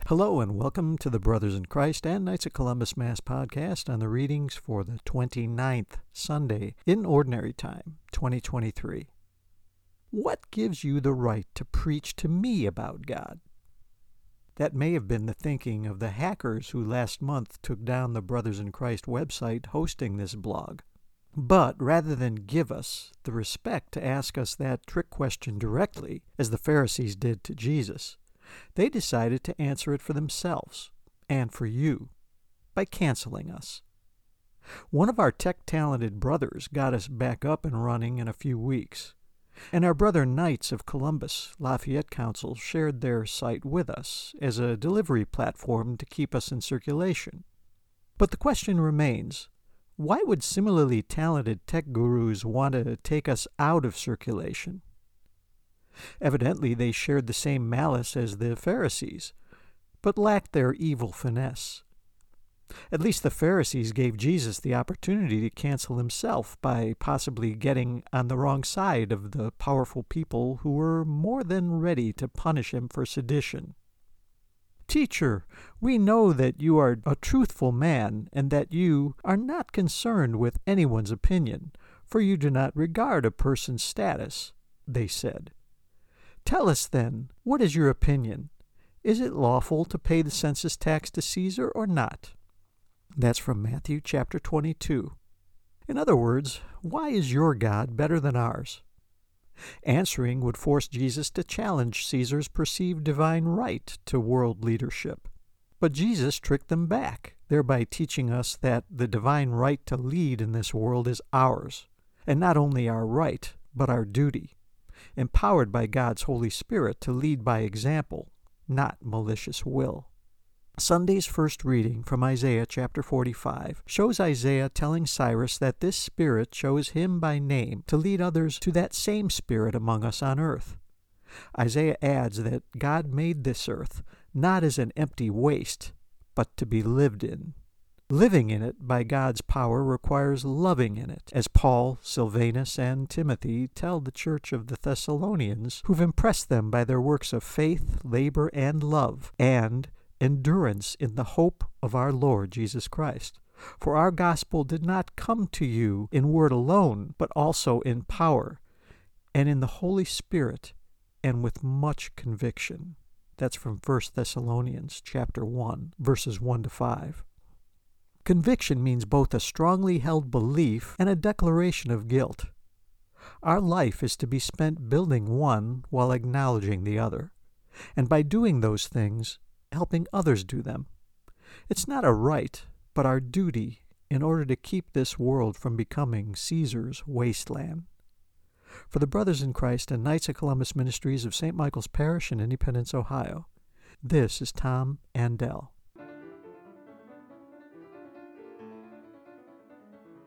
Hello and welcome to the Brothers in Christ and Knights of Columbus Mass podcast on the readings for the 29th Sunday in Ordinary Time, 2023. What gives you the right to preach to me about God? That may have been the thinking of the hackers who last month took down the Brothers in Christ website hosting this blog. But rather than give us the respect to ask us that trick question directly, as the Pharisees did to Jesus, they decided to answer it for themselves and for you by canceling us. One of our tech-talented brothers got us back up and running in a few weeks, and our brother Knights of Columbus Lafayette Council shared their site with us as a delivery platform to keep us in circulation. But the question remains, why would similarly talented tech gurus want to take us out of circulation? Evidently, they shared the same malice as the Pharisees, but lacked their evil finesse. At least the Pharisees gave Jesus the opportunity to cancel himself by possibly getting on the wrong side of the powerful people who were more than ready to punish him for sedition. "Teacher, we know that you are a truthful man and that you are not concerned with anyone's opinion, for you do not regard a person's status," they said. "Tell us then, what is your opinion? Is it lawful to pay the census tax to Caesar or not?" That's from Matthew chapter 22. In other words, why is your God better than ours? Answering would force Jesus to challenge Caesar's perceived divine right to world leadership. But Jesus tricked them back, thereby teaching us that the divine right to lead in this world is ours, and not only our right, but our duty, empowered by God's Holy Spirit to lead by example, not malicious will. Sunday's first reading from Isaiah chapter 45 shows Isaiah telling Cyrus that this Spirit chose him by name to lead others to that same Spirit among us on earth. Isaiah adds that God made this earth not as an empty waste, but to be lived in. Living in it by God's power requires loving in it, as Paul, Silvanus, and Timothy tell the church of the Thessalonians, who've impressed them by their works of faith, labor, and love, and endurance in the hope of our Lord Jesus Christ. For our gospel did not come to you in word alone, but also in power, and in the Holy Spirit, and with much conviction. That's from 1 Thessalonians chapter 1, verses 1 to 5. Conviction means both a strongly held belief and a declaration of guilt. Our life is to be spent building one while acknowledging the other, and by doing those things, helping others do them. It's not a right, but our duty in order to keep this world from becoming Caesar's wasteland. For the Brothers in Christ and Knights of Columbus Ministries of St. Michael's Parish in Independence, Ohio, this is Tom Andel.